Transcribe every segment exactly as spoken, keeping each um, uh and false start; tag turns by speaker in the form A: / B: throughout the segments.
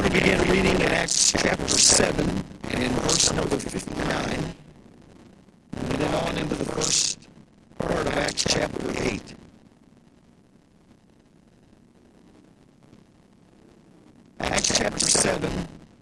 A: to begin reading in Acts chapter seven and in verse number fifty-nine, and then on into the first part of Acts chapter eight. Acts chapter seven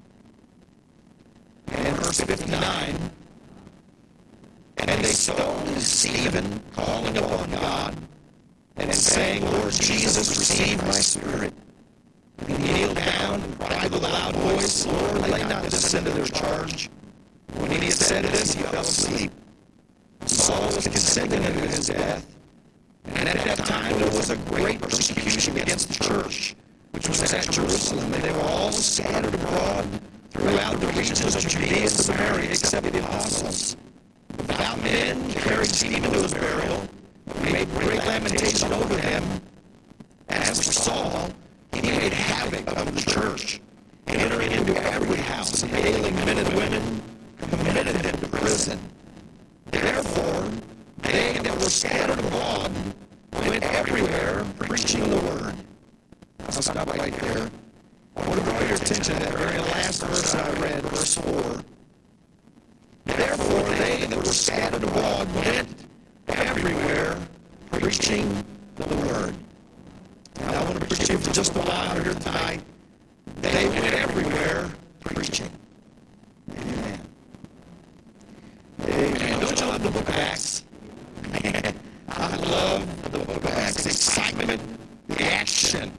A: and verse fifty-nine. And they stoned Stephen, calling upon God, and saying, Lord Jesus, receive my spirit. And he kneeled down and cried with a loud voice, Lord, lay not this into their charge. When he had said this, he fell asleep. Saul was consenting unto his death. And at that time there was a great persecution against the church, which was at Jerusalem, and they were all scattered abroad throughout the regions of Judea and Samaria, except the apostles. Devout men carried Stephen to his burial, and made great lamentation over him. As for Saul, he made havoc of the church, entering into every house, and hailing men and women, committed them to prison. Therefore, they that were scattered abroad went everywhere preaching the word. I'll stop right there. I want to draw your attention to that very last verse I read, verse four. Therefore, they that were scattered abroad went everywhere preaching the word. And I want to preach to you for just a while here tonight. They went everywhere preaching. Amen. Amen. Don't you love the book of Acts? I love the book of Acts. The excitement, the action.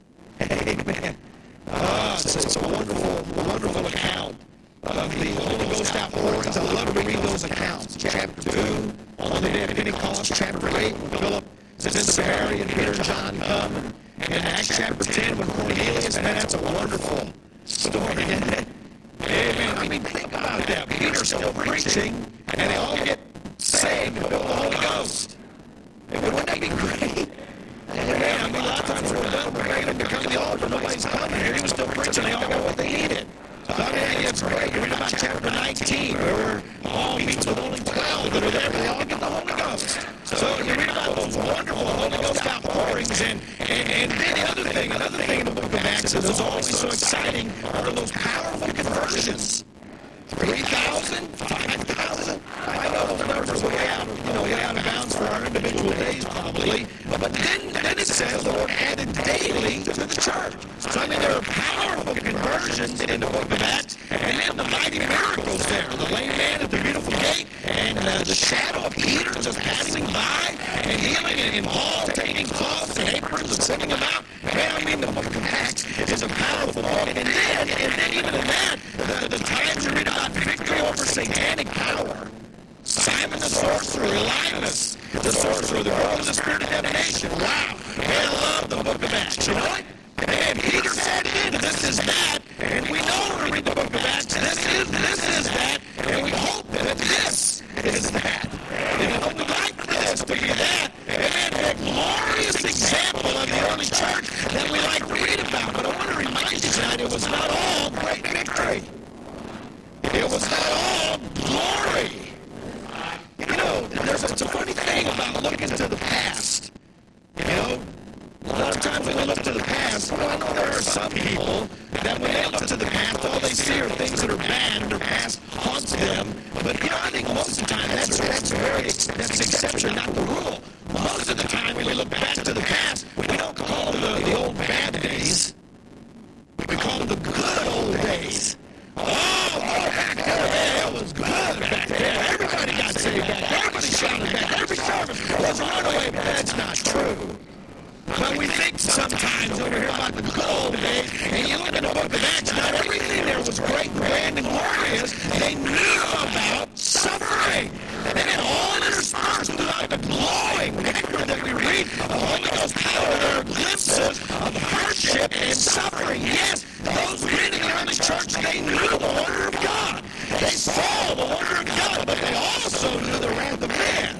A: Amen. Oh, it's, it's a wonderful, wonderful account of the Holy Ghost outpourings. I love to read those accounts. Chapter two, on the day of Pentecost. Chapter eight, when Philip is in Samaria and Peter and John come. And, and Acts chapter ten, when Cornelius, man, that's a wonderful story, isn't it? Amen. I mean, think about that. Peter's still preaching, and they all get saved and filled with the Holy Ghost. And wouldn't that be great? Amen. I mean, a lot of times we're done praying and become the altar. Nobody's coming here. He was still preaching. They all got what they needed. So I mean, it's great. You read about chapter nineteen, where Paul meets with only twelve that are there. They all get the Holy Ghost. So you read about those wonderful Holy Ghost outpourings. And, and, and then the other thing, another thing in the book of Acts that is always so exciting are those powerful conversions. three thousand, five thousand. I know the numbers are way out, you know, way out of bounds for our individual days, probably. But then, then it says the Lord added daily to the church. So I mean, there are powerful conversions in the book of Acts, and then the mighty miracles there. The lame man at the beautiful gate, and uh, the shadow of Peter just passing by, and healing, and, and Paul taking cloths and aprons and sending them out. Man, I mean, the book of Acts is a powerful book. And then, and then even in that, the, the times you read about victory over satanic power. Simon the sorcerer, Linus the sorcerer, the world of the spirit of divination. Wow. Man, I love the book of Acts. You know what? Man, Peter said it, this is that, and we know when we read the book of Acts, this is, this is that, and we hope that this is that. And we like this to be that. And a glorious example of the early church that we like to read about. But I want to remind you tonight, it was not all great victory. It was not all glory. You know, there's a, it's a funny thing about looking to the past. You know, a lot of times when we look to the past, well, I know there are some people that when they look to the past, all they see are things that are bad and their past haunts them. But, you know, I think most of the time that's, that's very, that's the exception, not the rule. Most of the time when we look back to the past, we don't call them the, the old bad days. We call them the good old days. Oh, oh, back there, man, it was good back there. Everybody got saved back there. Everybody shouted back there. Every service was a runaway, but that's not true. But we think sometimes over here about the good old days, and you look at the book of Acts, not everything there was great, grand, and glorious. They knew about suffering. And then all interspersed throughout the glowing nectar that we read, the Holy Ghost power, there are glimpses of hardship and suffering. Yes, those reading around the church, they knew the wonder of God. They saw the wonder of God, but they also knew the wrath of man.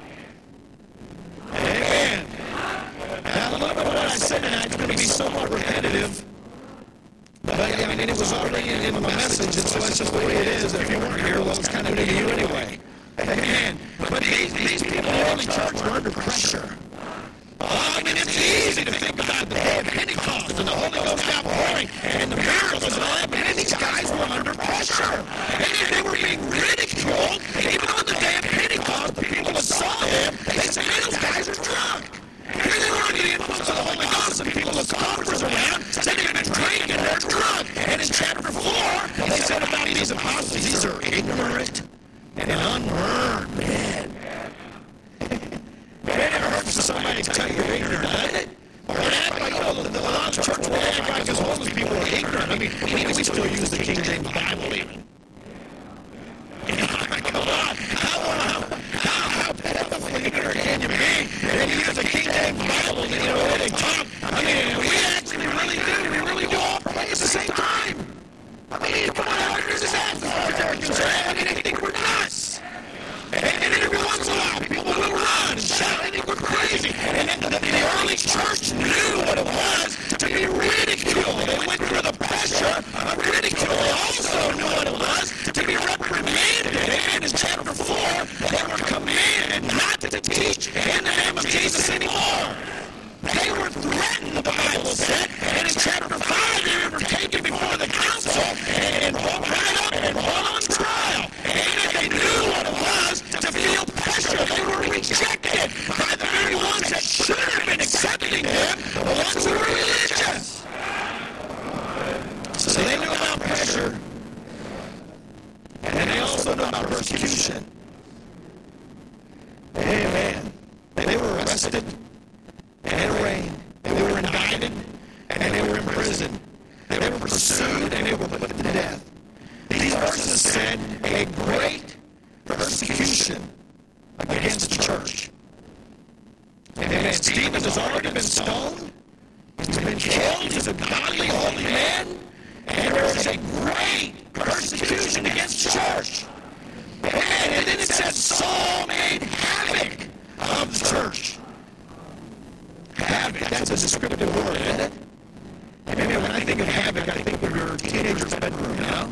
A: Amen. Now, a little bit of what I said tonight is going to be somewhat repetitive. But, I mean, it was already in, in my message, and so that's just the way it is. If you weren't here, well, it's kind of new to you anyway. Amen. But these, these people in the early church were under pressure. Oh, I mean, it's easy to think about the day of Pentecost and the Holy Ghost outpouring and the miracles and all sitting and drinking, and they're drunk. And in chapter four, they said about these apostles, these are ignorant and unlearned men. Man, it never hurts for somebody to tell you you're ignorant, does it? Or act like, you know, the, the, a lot of church will act like as long as people are ignorant. I mean, we, we still use the King James Bible even. You know, come on. How, how, how, how pitiful ignorant can you be? And you use the King James Bible, and, you know, when they talk, I mean, we actually really do. We really do all pray at the same time. I mean, come on, how does this happen? I mean, they think we're nuts. And, and every once in a while, people will run and shout, they think we're crazy. And then the, the early church knew what it was to be ridiculed. They went through the pressure of ridicule. They also knew what it was to be reprimanded. And in chapter four, they were commanded not to teach in the name of Jesus anymore. They were threatened, the Bible said. And in chapter five, they were taken before the council and brought right up and brought on trial. And if they knew what it was to feel pressure, they were rejected by the very ones that should have been accepting them, the ones who were religious. So they knew about pressure. And they also knew about persecution. Amen. They were arrested. And arraigned, and they were indicted, and they were imprisoned. They were pursued, and they were put to death. These verses said a great persecution against the church. And Stephen has already been stoned. He's been killed. He's a godly, holy man. And there is a great persecution against the church. And then it says Saul made havoc of the church. Havoc, that's a descriptive word, isn't it? And maybe when I think of havoc, I think of your teenager's bedroom, you know?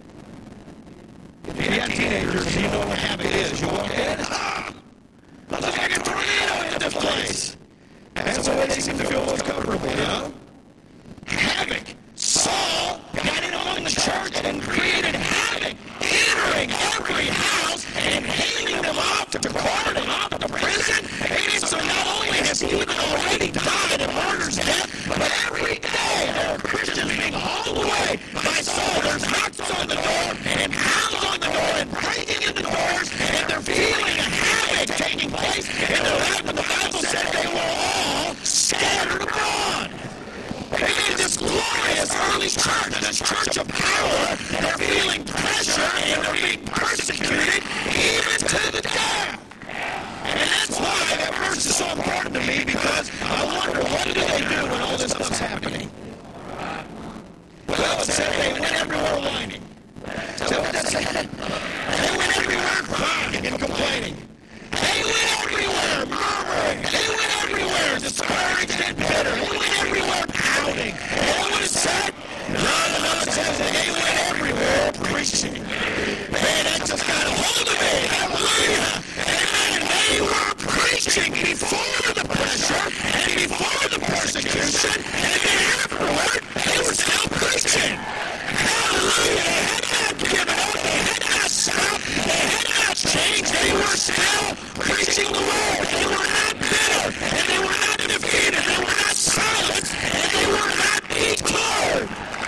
A: If you got teenagers, you know what havoc is. You walk in, ah, looks like a tornado in this place. That's the way they seem to feel most comfortable, you know? Havoc. Saul got in among the church and created havoc, entering every house and hailing them off to court and off to prison. And so not only has Stephen already died and martyr's death, but every day there are Christians being hauled away by Saul. There's knocks on the door and hounds on the door and breaking in the doors, and they're feeling a havoc taking place in their life. But the Bible said they were all scattered abroad. And this glorious early church, this church of power, they're feeling pressure and they're being persecuted even to the death. And that's why that verse is so important to me, because I wonder, what do they do when all this stuff's happening? Well, it said they went everywhere whining. So what does it say? They went everywhere crying and complaining. They went everywhere murmuring. They went everywhere discouraged and bitter. They went everywhere pouting. You know what it said? No, no, no, it says they went everywhere preaching. Man, that just got a hold of me. Hallelujah. Amen. They were preaching before the pressure and before the persecution, and then afterward, they were still preaching. Hallelujah. They had not given up. They had not stopped. They had not changed. They were still preaching the word. They were not bitter, and they were not defeated. They were not silenced, and they were not ignored.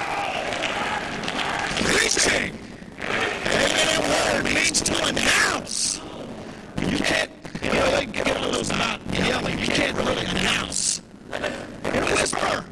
A: Preaching. Amen. That word means to announce. You can't, you know, they get one of those not yelling. You can't really announce. And whisper.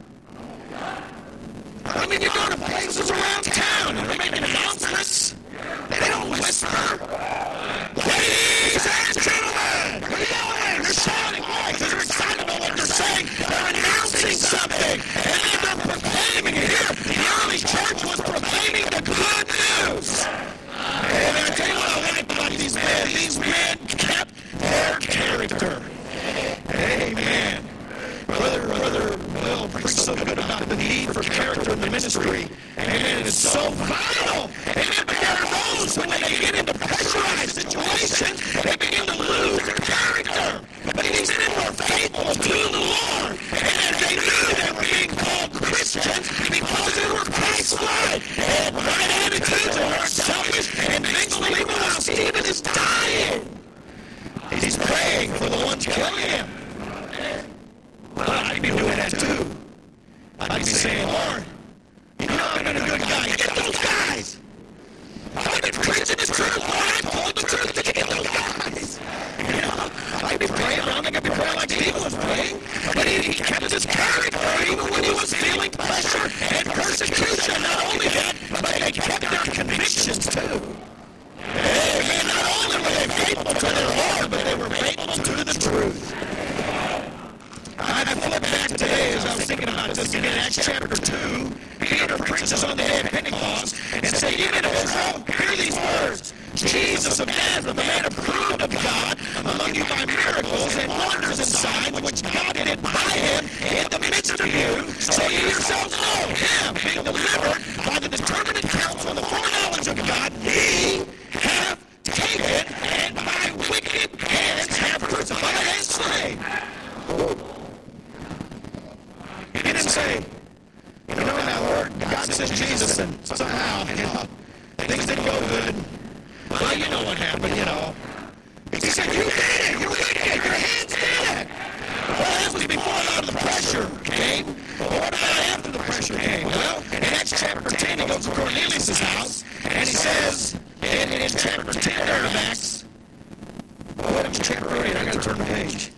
A: I mean, you go to places around town and they're making announcements. They don't whisper. Ladies and gentlemen, they're yelling, they're shouting. Why? Because they're excited about what they're saying. They're announcing something. And then they're proclaiming it. Here, the early church was proclaiming the good news. And I tell you what I like about these men. These men kept their character. Amen. Brother, brother, Will preached so good about the need for character in the ministry. And it's so vital. Amen. But there are those, when they get into pressurized situations, they begin to lose their character. But these men were faithful to the Lord. And they knew they were being called Christians because they were Christ-like. They had right attitudes and weren't selfish. And things will even while Stephen is dying. He's praying for the ones killing him. Well, I'd be doing that too. I'd be saying, Lord, you know I've been a good guy. You get those guys. I've been preaching the truth, Lord. I told the truth to get those guys. You know, I'd be praying, but I'm not going to be praying like Stephen was praying. But he, he kept his character even when he was feeling pressure and persecution. Not only that, but they kept their convictions too. Amen. Not only were they faithful to their Lord, but they were faithful to the truth. I flipped back today as I was thinking about this in Acts chapter two. Peter preaches on the day of Pentecost and said, "Even Israel, hear these words. Jesus of Nazareth, a man approved of God among you by miracles and wonders and signs which God did by him in the midst of you. So you yourselves know him, being delivered by the determinate counsel and the foreknowledge of God, ye have taken, and by wicked hands have crucified and slain." He didn't say, you know, now, Lord, God says Jesus, and somehow, you know, things didn't go good. Well, you know what happened, you know. He said, you did it. You did it. Your hands did it. Well, that was before a lot of the pressure came. But what about after the pressure came? Well, in Acts chapter ten, he goes to Cornelius' house, and he says, in, in chapter ten there of Acts, oh, wait, it's chapter eight. I got to turn the page.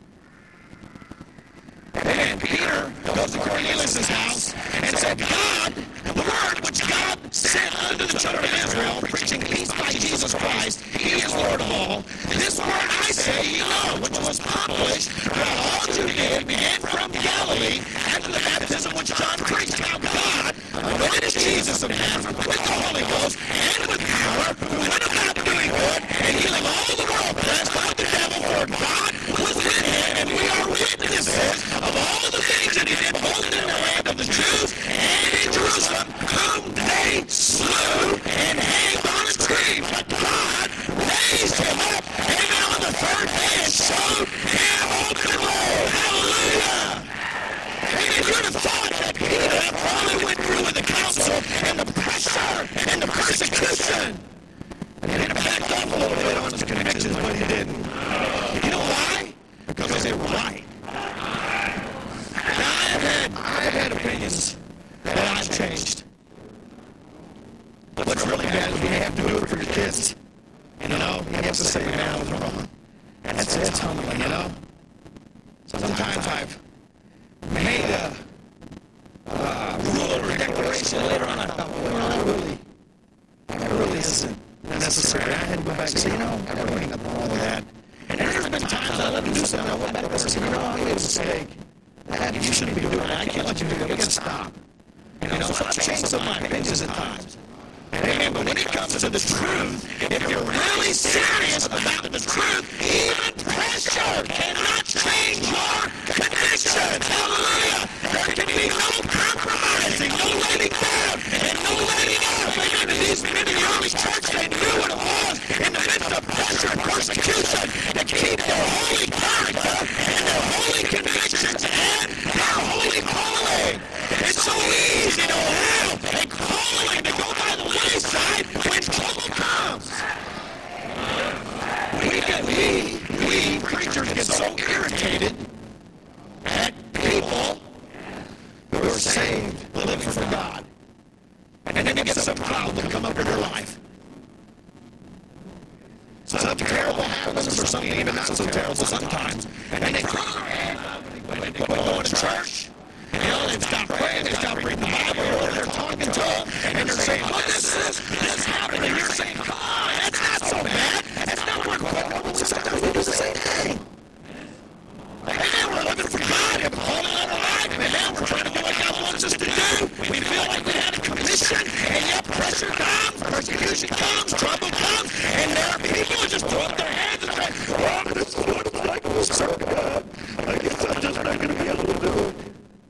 A: And Peter goes to Cornelius' house and said, God, the word which God sent unto the children of Israel, preaching peace by Jesus Christ, he is Lord of all. This word I say, ye know, which was published throughout all Judea, began from Galilee, after the baptism which John preached, how God anointed Jesus of Nazareth with the Holy Ghost and with power, who went about doing good and healing all the world oppressed of the devil, for God was with him, and we are witnesses of all the things that he did, both in the land of the Jews and in Jerusalem, whom they slew and hanged on a tree. But God raised him up, and now on the third day and showed him open road. Hallelujah! And you would have thought that Peter probably went through with the council and the pressure and the persecution, and then backed off a little bit on his convictions, but he didn't. You know why? Because they were right. Now, I've had, I've had opinions that I've changed. What's really bad is when you have to do it for your kids. You know, you have to say, man, I was wrong. And that's, that's humbling, you know. Sometimes I've made a uh, rule or a declaration later on. I thought, well, not really. That really isn't necessary. I had to go back and say, you know, I really ain't nothing wrong with that. And there's been times I let them do something. I went back and said, you know, I made a mistake. That you shouldn't be doing that. I can't let you do that. We got to stop. You know, so I've changed some of my opinions at times. Amen. But when it comes to the truth, if you're really serious about the truth, even pressure cannot change your convictions. Hallelujah. There can be no compromising, no letting down, and no letting up. Amen. And these men in the early church, they knew what it was in the midst of pressure and persecution to keep their holy character and their holy convictions and their holy calling. It's so easy to have a calling to go by the wayside when trouble comes. We get, we, we preachers get so irritated at people who are saved, living for God. And then they get some problem come up in their life. Something terrible happens, or something even not so terrible sometimes. And they cry. When they go to church, you know, they stop praying, they stop reading the Bible, or they're talking to them, and they're saying, oh, this is, this happened, and you're saying, come on, that's not so bad. That's not what we're going to do. Sometimes we do the same thing. And now we're living for God, and we're holding on to life, and now we're trying to do what God wants us to do. We feel like we had a commission, and yet pressure comes, persecution comes, trouble comes, and there are people who just throw up their hands and say, well, this is what it's like to serve God. I guess I'm just not going to be able to do it.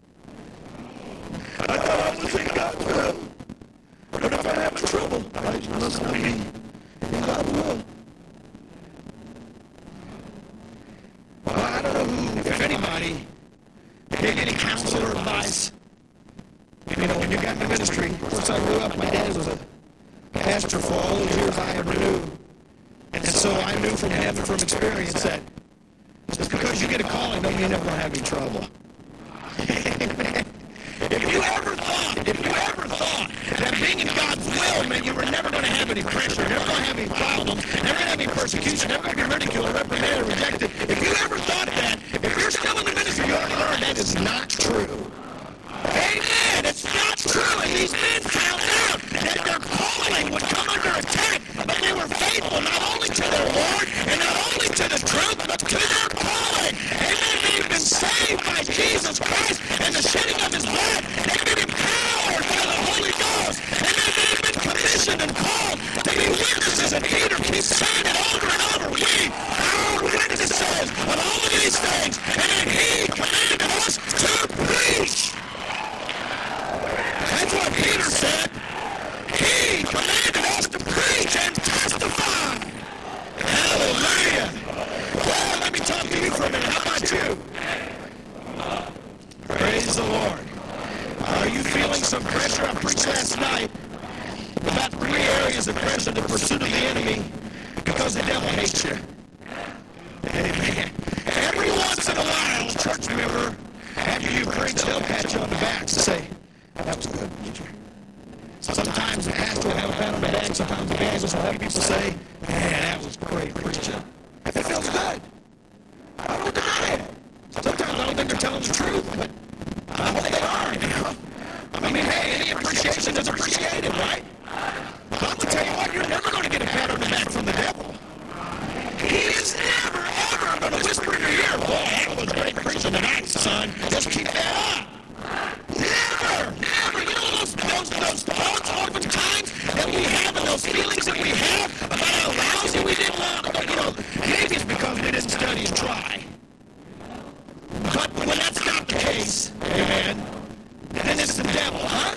A: I thought I was in God's will. But if I have trouble, I just listen to me. And God will. Well, I don't know if anybody gave any counsel or advice. You know, when you got in the ministry, of course I grew up, my dad was a pastor for all those years I ever knew. And so I knew from heaven, from experience, that just because you get a calling don't mean you're never going to have any trouble. If you ever have any pressure, never going to have any problems, never going to have any persecution, never going to be ridiculed or reprimanded or rejected. If you ever thought that, if you're still in the ministry, you already learned that is not true. Amen. It's not true. And these men found out that their calling would come under attack, but they were faithful not only to their Lord and not only to the truth, but to their calling. Amen. They've been saved by Jesus Christ and the shedding of his blood. They've been empowered by the Holy Ghost. And they've been commissioned and called to be witnesses. And Peter keeps saying it over and over. We are witnesses of all of these things. And then he commanded us to preach. That's what Peter said. He commanded us to preach and testify. Hallelujah. Well, let me talk to you for a minute. How about you? Praise the Lord. Are you feeling some pressure? I preached last night about three areas of pressure, the pursuit of the enemy, because the devil hates you. Amen. Every once in a while, church member, after you preach, they'll pat you on the back and say, that was good, preacher. Sometimes the pastor will have a pat on the back. Sometimes the evangelist will have people say, man, that was great, preacher. It feels good. I don't deny it. Sometimes I don't think they're telling the truth, but I don't think they are, you know. I mean, hey, any appreciation is appreciated, right? But I'm going to tell you what, you're never going to get a pat on the back from the devil. He is never, ever going to whisper in your ear, boy, that was great preaching tonight, son. Just keep that up. Never, never. You know those, those, those thoughts oftentimes that we have and those feelings that we have about how lousy we did want, you know, maybe it's because we didn't study and try. But when that's not the case, amen, then it's the devil, huh?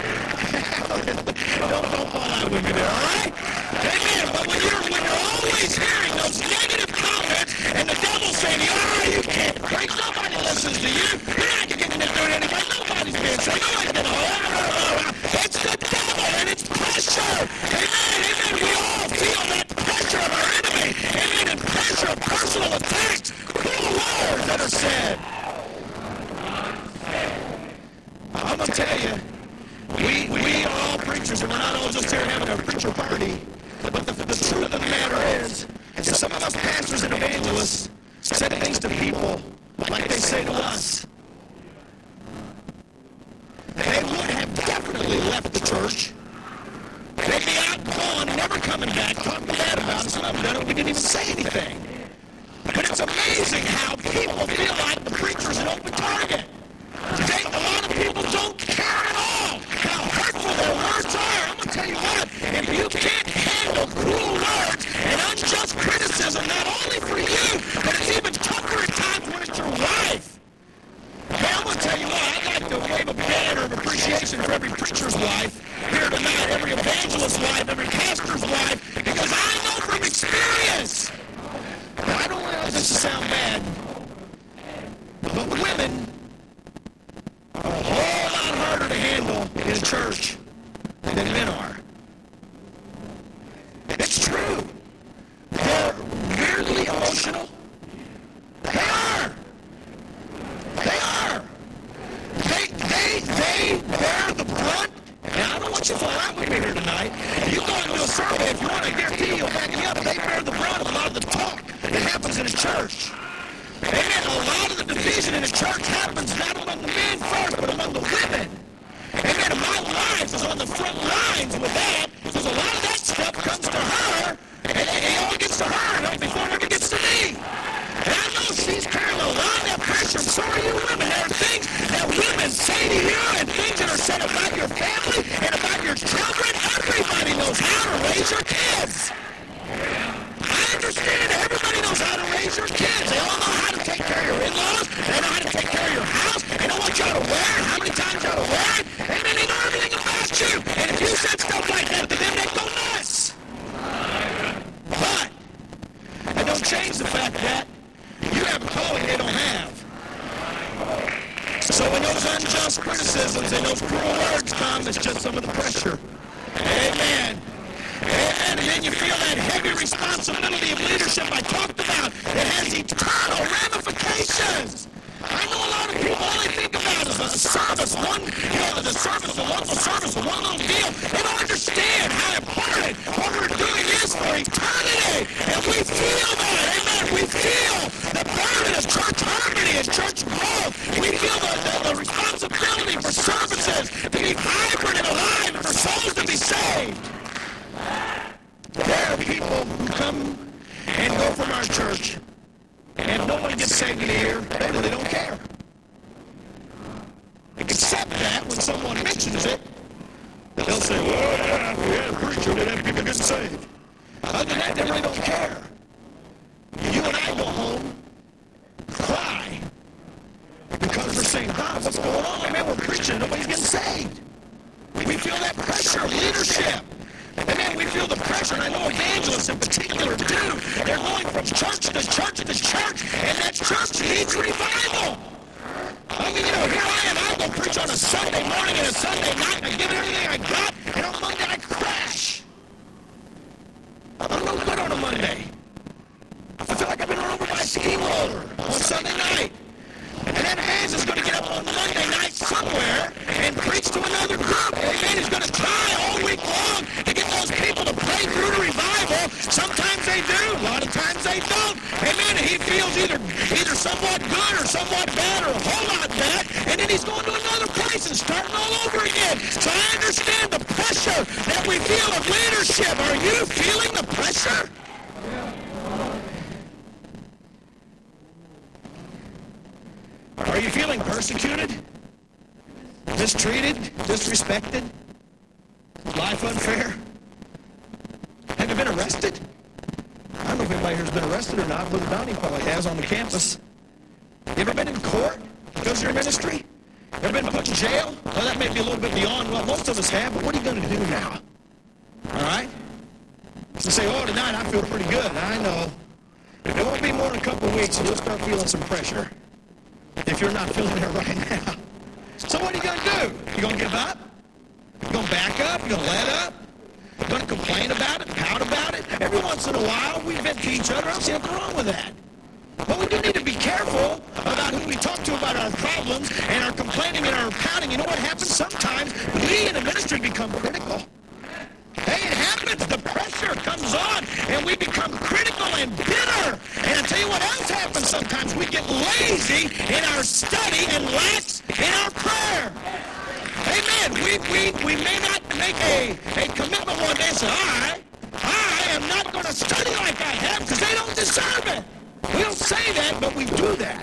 A: don't, don't fall out with me there, all right? Amen. But when you're, when you're always hearing those negative comments and the devil saying, oh, you can't preach, nobody listens to you, you're not getting into it anybody, nobody's being saved, nobody's going to hold. It's the devil and it's pressure. Amen. Amen. We all feel that pressure of our enemy. Amen. And pressure of personal attacks. Cruel words that are said. I'm going to tell you, we, we are all preachers, and we're not all just here having a preacher party. But the, the truth of the matter is, and some of us pastors and evangelists say things to people like they say to us. They would have definitely left the church. They'd be out gone, never coming back, talking bad about us, and I've done it. We didn't even say anything. But it's amazing how people feel like the preacher's an open target. Today, a lot of people don't care at all how hurtful their words are. I'm going to tell you what, if you can't handle cruel words and unjust criticism, not only for you, but it's even tougher at times when it's your wife. Hey, I'm going to tell you what, I'd like to wave a banner of appreciation for every preacher's wife here tonight, every evangelist's wife, every pastor's wife, because I know from experience. Now, I don't want this to sound bad, but women are a whole lot harder to handle in church than men are. It's true. They're weirdly emotional. They are. They are. They, they, they bear the brunt. And I don't want you to fall out with me here tonight. You go into a survey if you want to guarantee you'll back me up. They bear the brunt of a lot of the talk that happens in a church. Amen. A lot of the division in the church happens not among the men first, but among the women. Amen. And my wife is on the front lines with that, because a lot of that stuff comes to her, and it all gets to her before it ever gets to me. And I know she's carrying a lot of that pressure. So are you women. There are things that women say to you and things that are said about your family and about your children. Everybody knows how to raise your kids. I understand everybody knows how to raise your kids. They all know how to take care of your in-laws. They know how to take care of your house. They know what you ought to wear, how many times you ought to wear it. And then they know everything about you. And if you said stuff like that to them, they'd go nuts. But it don't change the fact that you have a calling they don't have. So when those unjust criticisms and those cruel words come, it's just some of the pressure. Amen. And then you feel that heavy responsibility of leadership I talked about that has eternal ramifications. I know a lot lot of people, all they think about is a service, one, you know, the service, the local service, the one little deal. They don't understand how important what we're doing is for eternity. And we feel that, amen. We feel the burden of church harmony and church growth. We feel the, the, the responsibility for services to be vibrant and alive and for souls to be saved. There are people who come and go from our church, and if no one gets saved in here, they really don't care. Except that when someone mentions it, they'll say, well, yeah, we had a preacher that had people get saved. Other than that, they really don't care. You and I go home, cry, because we're saying, God, what's going on? Man, we're preaching, nobody's getting saved. We feel that pressure of leadership. Amen. We feel the pressure, and I know evangelists in particular do. They're going from church to church to church, and that church needs revival. I mean, you know, here I am. I go preach on a Sunday morning and a Sunday night, and I give it everything I got, and on Monday I crash. I'm no good on a Monday. I feel like I've been run over by a steamroller on Sunday night. And then Hans is going to get up on Monday night somewhere and preach to another group. Amen. He's going to try all week long to get those people to pray through to revival. Sometimes they do. A lot of times they don't. Amen. And he feels either either somewhat good or somewhat bad or a whole lot bad. And then he's going to another place and starting all over again. So I understand the pressure that we feel of leadership. Are you feeling the pressure? Are you feeling persecuted, mistreated, disrespected, life unfair? Have you been arrested? I don't know if anybody here has been arrested or not. Brother Donnie probably has on the campus. You ever been in court because of your ministry? Ever been put in jail? Well, that may be a little bit beyond what most of us have, but what are you going to do now? All right? So say, oh, tonight I feel pretty good. I know. It won't be more than a couple of weeks and you'll start feeling some pressure. If you're not feeling it right now. So what are you going to do? You going to give up? You going to back up? You going to let up? You going to complain about it? Pout about it? Every once in a while, we vent to each other. I don't see nothing wrong with that. But we do need to be careful about who we talk to about our problems and our complaining and our pouting. You know what happens? Sometimes we in the ministry become critical. Hey, it happens. The pressure comes on, and we become critical and bitter. And I tell you what else happens sometimes. We get lazy in our study and lax in our prayer. Amen. We, we, we may not make a, a commitment one day and say, I, I am not going to study like I have because they don't deserve it. We don't say that, but we do that.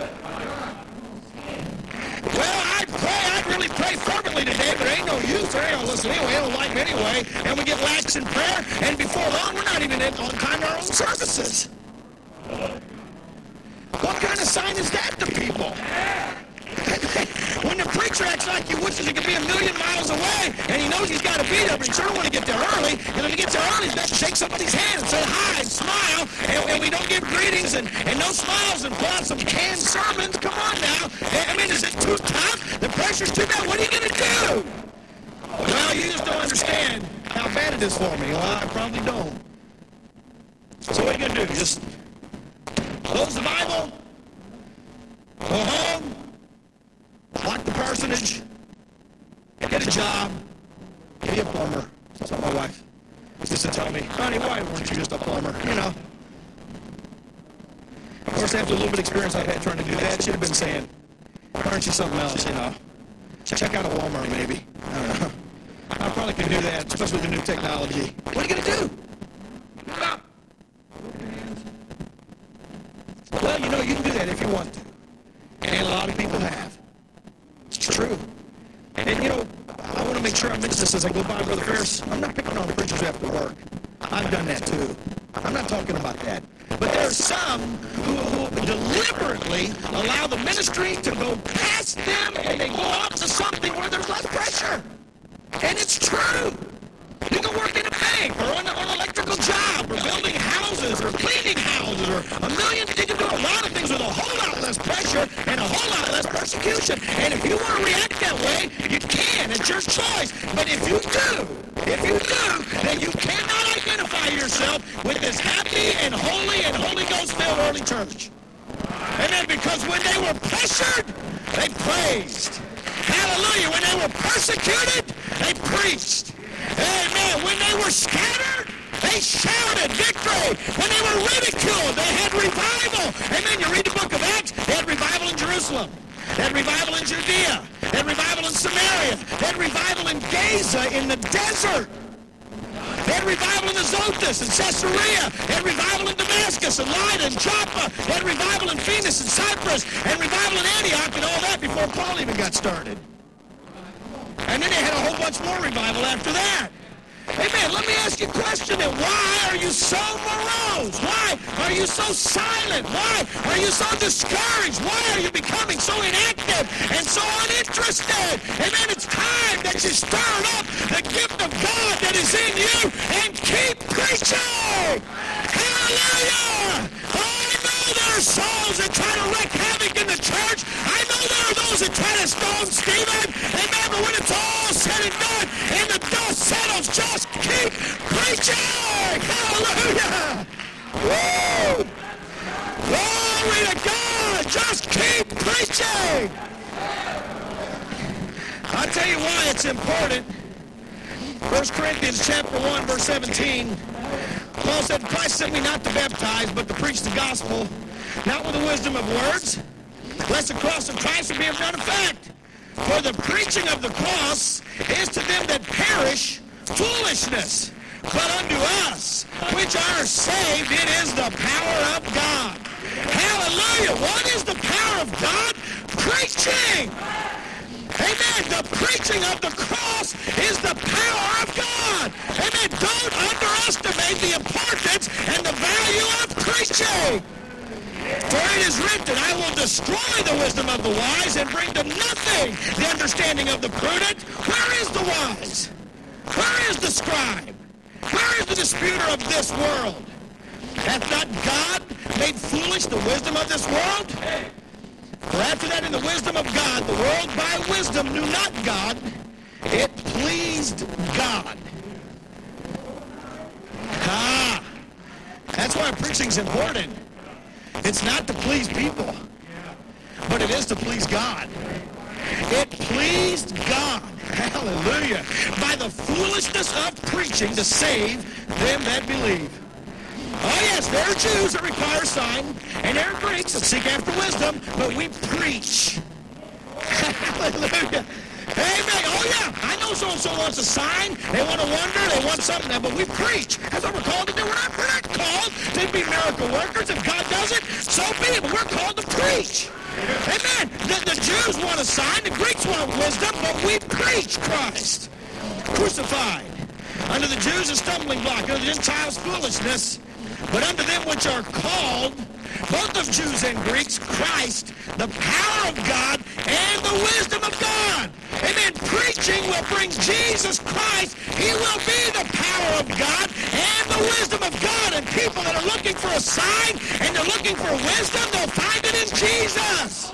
A: Well, I pray, I'd really pray fervently today, but ain't no use. They don't listen anyway, they don't like me anyway. And we get lax in prayer, and before long, we're not even in on time to our own services. What kind of sign is that to people? When the preacher acts like he wishes he could be a million miles away, and he knows he's got to be there, but he sure want to get there early, and when he gets there early, he's got to shake somebody's hand and say hi and smile, and, and we don't give greetings and, and no smiles and pull out some canned sermons. Come on now. I mean, is it too tough? The pressure's too bad. What are you going to do? Well, you just don't understand how bad it is for me. Well, I probably don't. So what are you going to do? Just close the Bible, go home, lock the parsonage, get a job, be a plumber. That's what my wife used to tell me. Honey, why weren't you just a plumber? You know. Of course, after a little bit of experience I've had trying to do that, she'd have been saying, why aren't you something else, you know? Check out a Walmart, maybe. I don't know. I probably can do that, especially with the new technology. What are you going to do? Well, you know, you can do that if you want to. And a lot of people have. It's true. And, you know, I want to make sure I mention this as I go by, Brother Ferris. I'm not picking on the preachers who have to work. I've done that, too. I'm not talking about that. But there are some who, who deliberately allow the ministry to go past them and they go off to something where there's less pressure. And it's true. You can work in a bank or on, on an electrical job or building houses or cleaning houses or a million. You can do a lot of things with a whole lot less pressure and a whole lot less persecution. And if you want to react that way, you can. It's your choice. But if you do, if you do, then you cannot identify yourself with this happy and holy and Holy Ghost-filled early church. Amen. Because when they were pressured, they praised. Hallelujah. When they were persecuted, they preached. Amen. When they were scattered, they shouted victory. When they were ridiculed, they had revival. Amen. You read the book of Acts, they had revival in Jerusalem. They had revival in Judea. They had revival in Samaria. They had revival in Gaza in the desert. They had revival in Azotus and Caesarea. They had revival in Damascus and Lydda and Joppa. They had revival in Phoenix and Cyprus. And revival in Antioch and all that before Paul even got started. And then they had a whole bunch more revival after that. Amen. Let me ask you a question then. Why are you so morose? Why are you so silent? Why are you so discouraged? Why are you becoming so inactive and so uninterested? Amen. It's time that you stir up the gift of God that is in you and keep preaching. Hallelujah. Oh, I know there are souls that try to wreak havoc in the church. I know there are those that try to stone Stephen. Amen. But when it's all said and done and the dust settles, just keep preaching. Hallelujah. Woo. Glory to God. Just keep preaching. I'll tell you why it's important. First Corinthians chapter one, verse seventeen. Paul said, Christ sent me not to baptize, but to preach the gospel, not with the wisdom of words, lest the cross of Christ would be of none effect. For the preaching of the cross is to them that perish foolishness, but unto us which are saved it is the power of God. Hallelujah. What is the power of God? Preaching. Amen. The preaching of the cross is the power of God. Amen. Don't underestimate the importance and the value of preaching. For it is written, I will destroy the wisdom of the wise and bring to nothing the understanding of the prudent. Where is the wise? Where is the scribe? Where is the disputer of this world? Hath not God made foolish the wisdom of this world? For after that in the wisdom of God, the world by wisdom knew not God. It pleased God. Ah, that's why preaching's important. It's not to please people, but it is to please God. It pleased God, hallelujah, by the foolishness of preaching to save them that believe. Oh yes, there are Jews that require a sign, and there are Greeks that seek after wisdom, but we preach. Hallelujah. Amen. Oh yeah, I know so-and-so wants a sign. They want a wonder. They want something, but we preach. That's what we're called to do. We're not, we're not called to be miracle workers. If God does it, so be it. But we're called to preach. Amen. The, the Jews want a sign. The Greeks want wisdom, but we preach Christ crucified. Unto the Jews a stumbling block, unto the Gentiles foolishness, but unto them which are called, both of Jews and Greeks, Christ, the power of God and the wisdom of God. Amen. Preaching will bring Jesus Christ. He will be the power of God and the wisdom of God. And people that are looking for a sign and they're looking for wisdom, they'll find it in Jesus.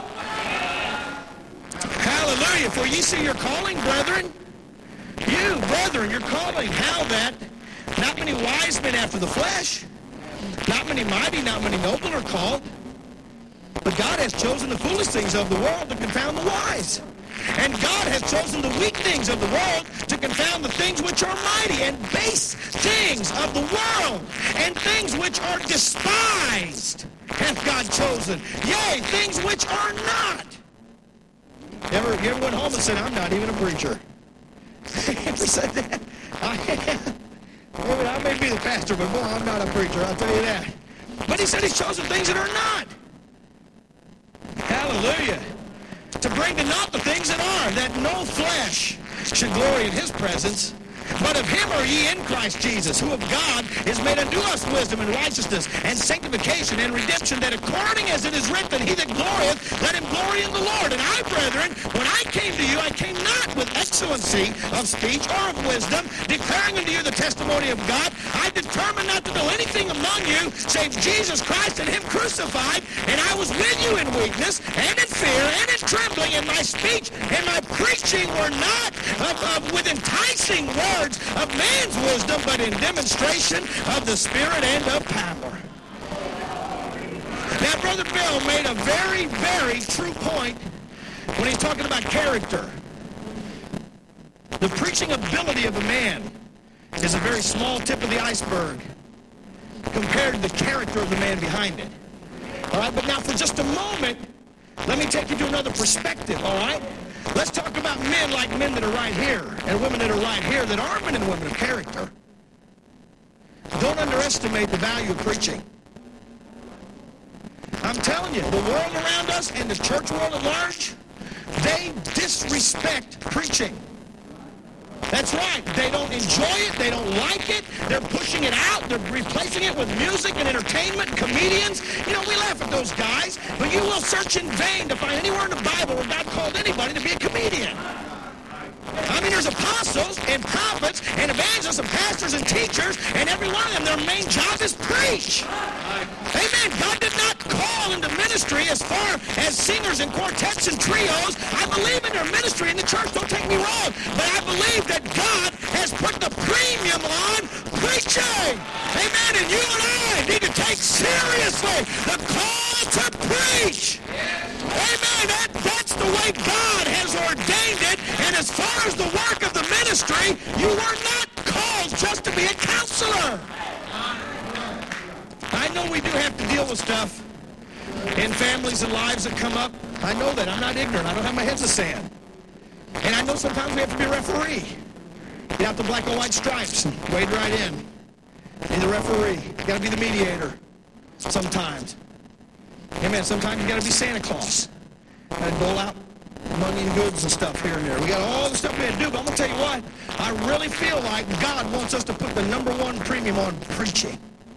A: Hallelujah. For ye see your calling, brethren. You, brethren, your calling. How that not many wise men after the flesh, not many mighty, not many noble are called. But God has chosen the foolish things of the world to confound the wise. And God has chosen the weak things of the world to confound the things which are mighty, and base things of the world, and things which are despised hath God chosen. Yea, things which are not. You ever, you ever went home and said, I'm not even a preacher? Ever said that? I, I may be the pastor, but boy, I'm not a preacher, I'll tell you that. But he said he's chosen things that are not. Hallelujah. To bring to naught the things that are, that no flesh should glory in his presence. But of him are ye in Christ Jesus, who of God is made unto us wisdom and righteousness and sanctification and redemption, that according as it is written, he that glorieth, let him glory in the Lord. And I, brethren, when I came to you, I came not with excellency of speech or of wisdom, declaring unto you the testimony of God. I determined not to know anything among you save Jesus Christ and him crucified. And I was with you in weakness and in fear and in trembling, and my speech and my preaching were not of, of, with enticing words of man's wisdom, but in demonstration of the Spirit and of power. Now, Brother Bill made a very, very true point when he's talking about character. The preaching ability of a man is a very small tip of the iceberg compared to the character of the man behind it. All right, but now for just a moment, let me take you to another perspective, all right? Let's talk about men like men that are right here and women that are right here that are men and women of character. Don't underestimate the value of preaching. I'm telling you, the world around us and the church world at large, they disrespect preaching. That's right. They don't enjoy it. They don't like it. They're pushing it out. They're replacing it with music and entertainment and comedians. You know, we laugh at those guys, but you will search in vain to find anywhere in the Bible where God called anybody to be a comedian. I mean, there's apostles and prophets and evangelists and pastors and teachers, and every one of them, their main job is preach. Amen. God did not call into ministry as far as singers and quartets and trios. I believe in their ministry in the church, don't take me wrong, but I believe that God has put the premium on preaching. Amen. And you and I need to take seriously the call to preach. Amen. That, that's the way God has ordained it. And as far as the work of the ministry, you were not called just to be a counselor. I know we do have to deal with stuff in families and lives that come up. I know that. I'm not ignorant. I don't have my head in the sand. And I know sometimes we have to be a referee. Get out the black and white stripes and wade right in. Be the referee. You got to be the mediator sometimes. Amen. Sometimes you got to be Santa Claus. Got to dole out money and goods and stuff here and there. We got all the stuff we had to do, but I'm going to tell you what. I really feel like God wants us to put the number one premium on preaching.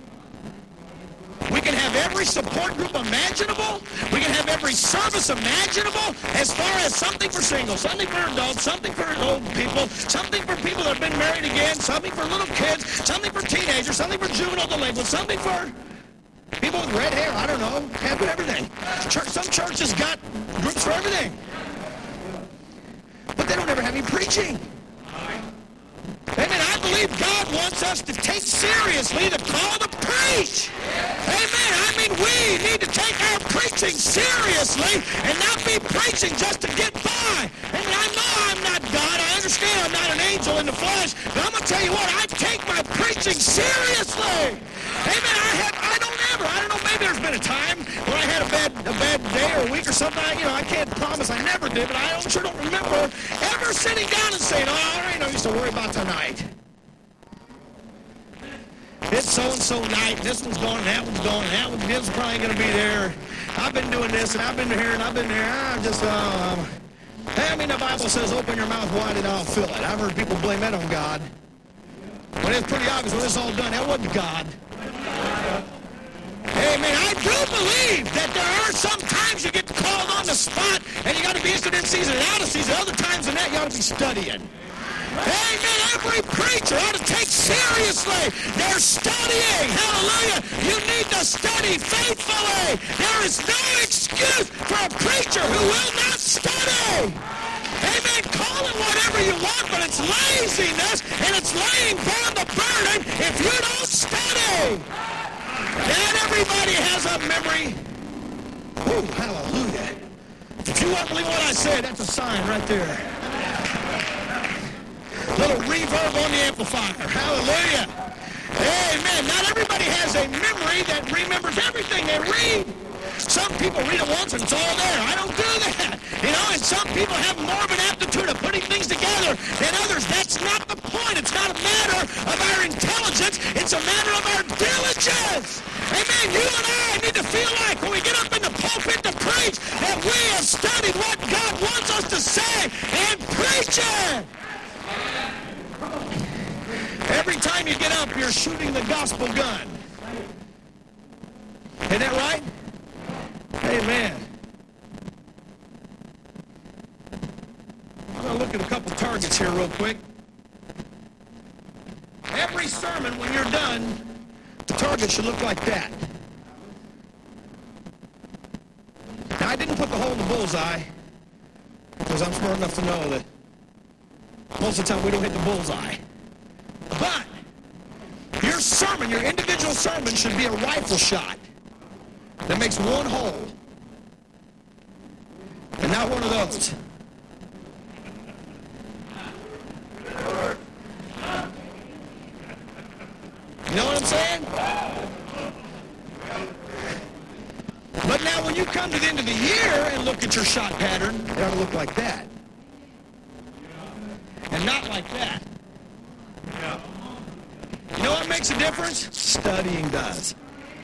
A: We can have every support group imaginable. We can have every service imaginable as far as something for singles, something for adults, something for old people, something for people that have been married again, something for little kids, something for teenagers, something for juvenile delinquents, something for people with red hair. I don't know. Have everything. Church, some churches got groups for everything. But they don't ever have any preaching. Amen. I believe God wants us to take seriously the call to preach. Amen. I mean, we need to take our preaching seriously and not be preaching just to get by. Amen. I know I'm not God. I understand I'm not an angel in the flesh. But I'm going to tell you what, I take my preaching seriously. Amen. I have, I don't ever, I don't know, maybe there's been a time where I had a bad, a bad day or a week or something. I, you know, I can't promise I never did, but I sure don't remember ever sitting down and saying, oh, there ain't no use to worry about tonight. It's so-and-so night, this one's gone, and that one's gone, and that one's this one's probably going to be there. I've been doing this, and I've been here, and I've been there. I'm just, uh, I mean, the Bible says, open your mouth wide and I'll fill it. I've heard people blame that on God. But it's pretty obvious when it's all done, that wasn't God. Amen. I do believe that there are some times you get called on the spot, and you got to be instant in season and out of season. Other times than that, you ought to be studying. Amen. Every preacher ought to take seriously their studying. Hallelujah. You need to study faithfully. There is no excuse for a preacher who will not study. Amen. Call it whatever you want, but it's laziness and it's laying down the burden if you don't study. Not everybody has a memory. Ooh, hallelujah. If you won't believe what I said, that's a sign right there. Little reverb on the amplifier. Hallelujah. Amen. Not everybody has a memory that remembers everything they read. Some people read it once and it's all there. I don't do that. You know, and some people have more of an aptitude of putting things together than others. That's not the point. It's not a matter of our intelligence. It's a matter of our diligence. Amen. You and I need to feel like when we get up in the pulpit to preach that we have studied what God wants us to say and preach it. Every time you get up, you're shooting the gospel gun. Isn't that right? Amen. I'm going to look at a couple targets here real quick. Every sermon, when you're done, the target should look like that. Now, I didn't put the hole in the bullseye because I'm smart enough to know that most of the time we don't hit the bullseye. But your sermon, your individual sermon should be a rifle shot that makes one hole. And Not one of those. You know what I'm saying? But now when you come to the end of the year and look at your shot pattern, it ought to look like that. And not like that. You know what makes a difference? Studying does.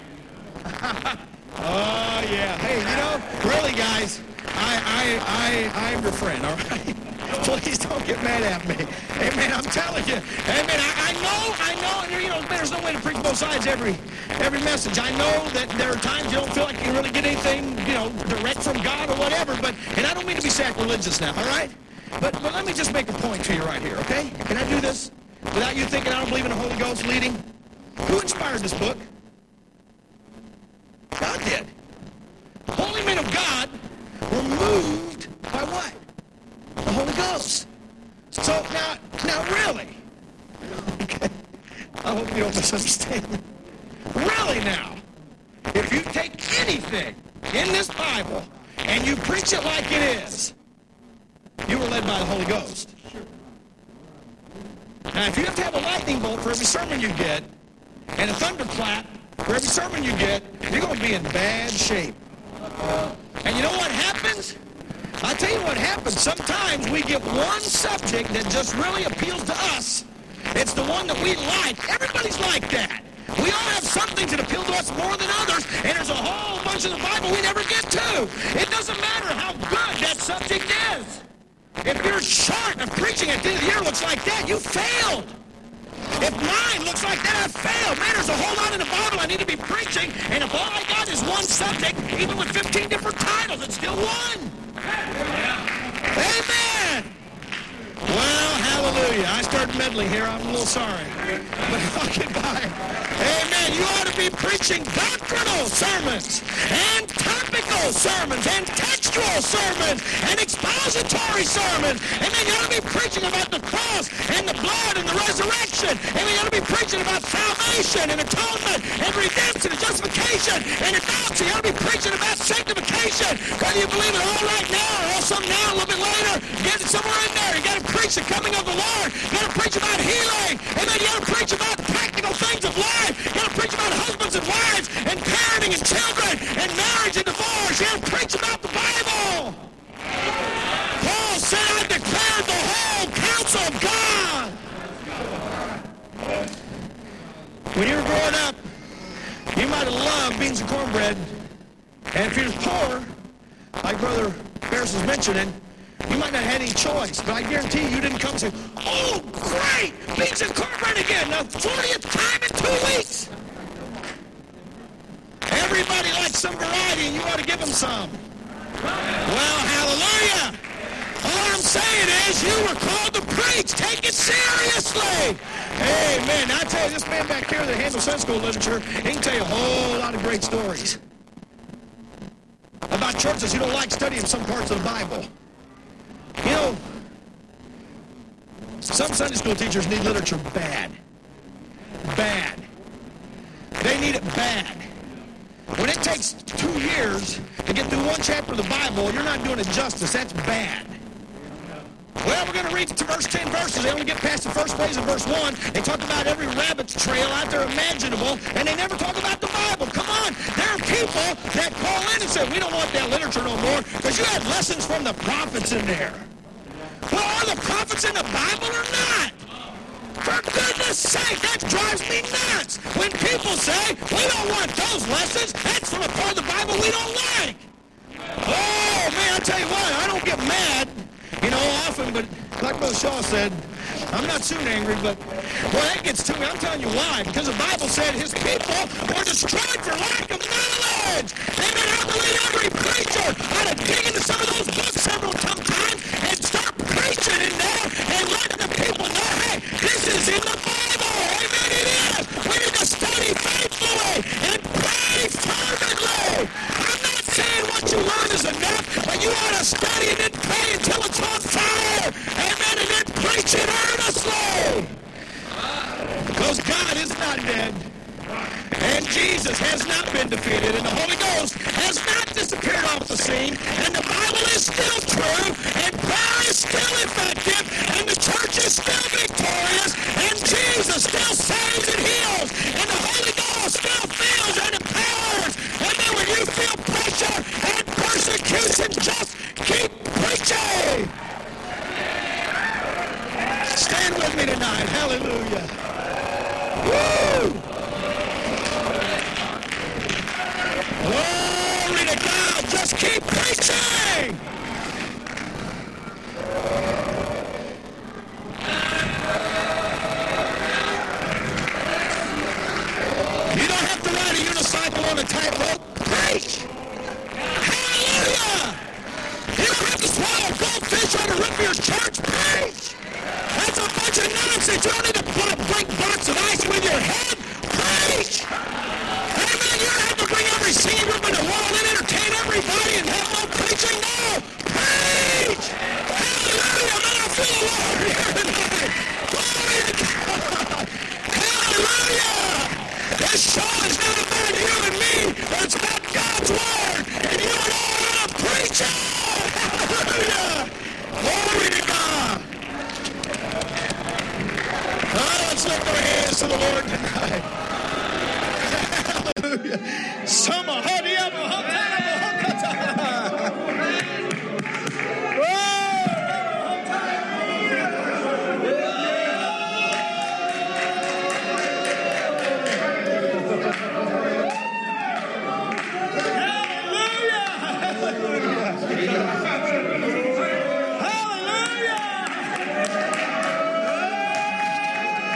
A: Oh, yeah. Hey, you know, really, guys, I, I, I, I'm your friend, all right? Please don't get mad at me. Hey, man, I'm telling you. Hey, man, I, I know, I know, and you know, man, there's no way to preach both sides every every message. I know that there are times you don't feel like you really get anything, you know, direct from God or whatever, but, and I don't mean to be sacrilegious now, all right? But, but let me just make a point to you right here, okay? Can I do this without you thinking I don't believe in the Holy Ghost leading? Who inspired this book? God did. Holy men of God were moved by what? The Holy Ghost. So now, now really, okay, I hope you don't misunderstand me. Really now, if you take anything in this Bible and you preach it like it is, you were led by the Holy Ghost. Now, if you have to have a lightning bolt for every sermon you get and a thunderclap for every sermon you get, you're going to be in bad shape. And you know what happens? I'll tell you what happens. Sometimes we get one subject that just really appeals to us. It's the one that we like. Everybody's like that. We all have something that appeals to us more than others, and there's a whole bunch of the Bible we never get to. It doesn't matter how good that subject is. If your chart of preaching at the end of the year looks like that, you failed. If mine looks like that, I failed. Man, there's a whole lot in the Bible I need to be preaching, and if all I got is one subject, even with fifteen different titles, it's still one. Amen. Well, hallelujah. I started meddling here. I'm a little sorry. But I'll get by. Amen. You ought to be preaching doctrinal sermons and topical sermons and textual sermons and expository sermons. Amen. You ought to be preaching about the cross and the blood and the resurrection. Amen. You ought to be preaching about salvation and atonement and redemption and justification and adoption. You ought to be preaching about sanctification. Whether you believe it all right now or all some now, a little bit later, you get it somewhere in there. You got to preach the coming of the Lord. You got to preach about healing. Amen. You got to preach about practical things of life. You got to preach about husbands and wives and parenting and children and marriage and divorce. You got to preach about the Bible. Paul said, I declared the whole counsel of God. When you were growing up, you might have loved beans and cornbread. And if you were poor, like Brother Ferris was mentioning, you might not have any choice, but I guarantee you, you didn't come and say, oh, great, beans and cornbread again, the fortieth time in two weeks. Everybody likes some variety, and you ought to give them some. Well, hallelujah. All I'm saying is you were called to preach. Take it seriously. Amen. Now, I tell you, this man back here that handles Sunday school literature, he can tell you a whole lot of great stories about churches who don't like studying some parts of the Bible. You know, some Sunday school teachers need literature bad. Bad. They need it bad. When it takes two years to get through one chapter of the Bible, you're not doing it justice. That's bad. Well, we're going to read the first ten verses. They only get past the first phrase of verse one. They talk about every rabbit's trail out there imaginable, and they never talk about the Bible. Come on. There are people that call in and say, we don't want that literature no more because you had lessons from the prophets in there. Well, are the prophets in the Bible or not? For goodness sake, that drives me nuts. When people say, we don't want those lessons, that's from a part of the Bible we don't like. Oh, man, I tell you what, I don't get mad, you know, often, but like Brother Shaw said, I'm not soon angry, but, boy, that gets to me. I'm telling you why. Because the Bible said his people were destroyed for lack of knowledge. Amen. I believe every preacher ought to dig into some of those books several times and start preaching in there and letting the people know, hey, this is in the Bible. Amen, it is. We need to study faithfully and pray fervently. I'm not saying what you learn is enough, but you ought to study and then pray until it's on fire. Amen, and then preach it earnestly. Because God is not dead. And Jesus has not been defeated, and the Holy Ghost has not disappeared off the scene, and the Bible is still true, and prayer is still effective, and the church is still victorious, and Jesus still saves and heals, and the Holy Ghost still fills and empowers. And then when you feel pressure and persecution, just keep preaching. Stand with me tonight. Hallelujah. Woo! Glory to God. Just keep preaching. You don't have to ride a unicycle on a tightrope. Preach. Hallelujah. You don't have to swallow goldfish on the roof of your church. Preach. That's a bunch of nonsense. You don't need to put a big box of ice with your head. Preach. Amen. You don't have to bring every scene room in the world and entertain everybody and have no preaching. No. Preach. Hallelujah. Man, I feel the Lord here tonight. Glory to God. Hallelujah. This show is not about you and me. It's about God's word. And you and all are a preacher. Hallelujah. Glory to God. Oh, let's lift our hands to the Lord tonight. Hallelujah. Some are